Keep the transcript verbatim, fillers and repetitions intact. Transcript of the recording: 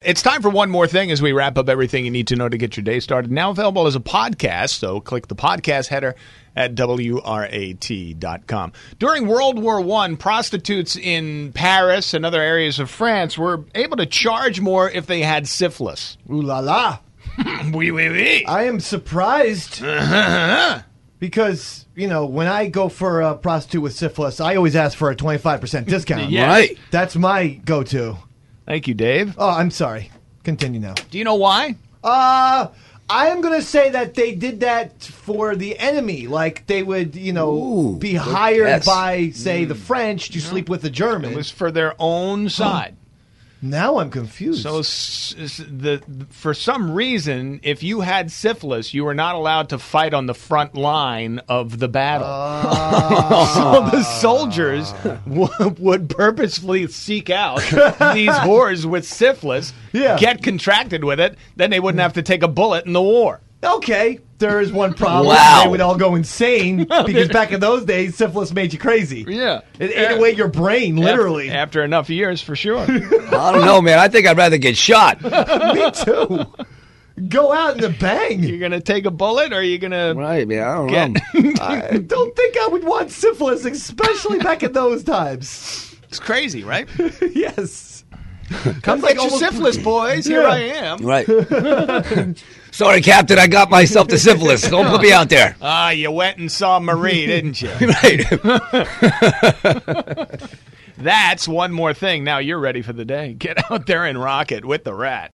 It's time for one more thing as we wrap up everything you need to know to get your day started. Now available as a podcast, so click the podcast header at W R A T dot com. During World War One, prostitutes in Paris and other areas of France were able to charge more if they had syphilis. Ooh la la. Oui, oui, oui. I am surprised because, you know, when I go for a prostitute with syphilis, I always ask for a twenty-five percent discount. Yes. Right. That's my go-to. Thank you, Dave. Oh, I'm sorry. Continue now. Do you know why? Uh, I am going to say that they did that for the enemy. Like, they would, you know, Ooh, be hired guess. by, say, the French to sleep with the German. It was for their own side. Now I'm confused. So, s- s- the for some reason, if you had syphilis, you were not allowed to fight on the front line of the battle. Uh, So the soldiers w- would purposefully seek out these whores with syphilis, Yeah. get contracted with it, then they wouldn't have to take a bullet in the war. okay, there is one problem. Wow. They would all go insane because back in those days, syphilis made you crazy. Yeah. It ate away your brain, literally. After, after enough years, for sure. I don't know, man. I think I'd rather get shot. Me too. Go out in a bang. You're going to take a bullet or are you going to Right, man. I don't get... know. I don't think I would want syphilis, especially back in those times. It's crazy, right? Yes. Come like get your almost- syphilis, boys. Here Yeah. I am. Right. Sorry, Captain. I got myself the syphilis. Don't put me out there. Ah, you went and saw Marie, didn't you? Right. That's one more thing. Now you're ready for the day. Get out there and rock it with the Rat.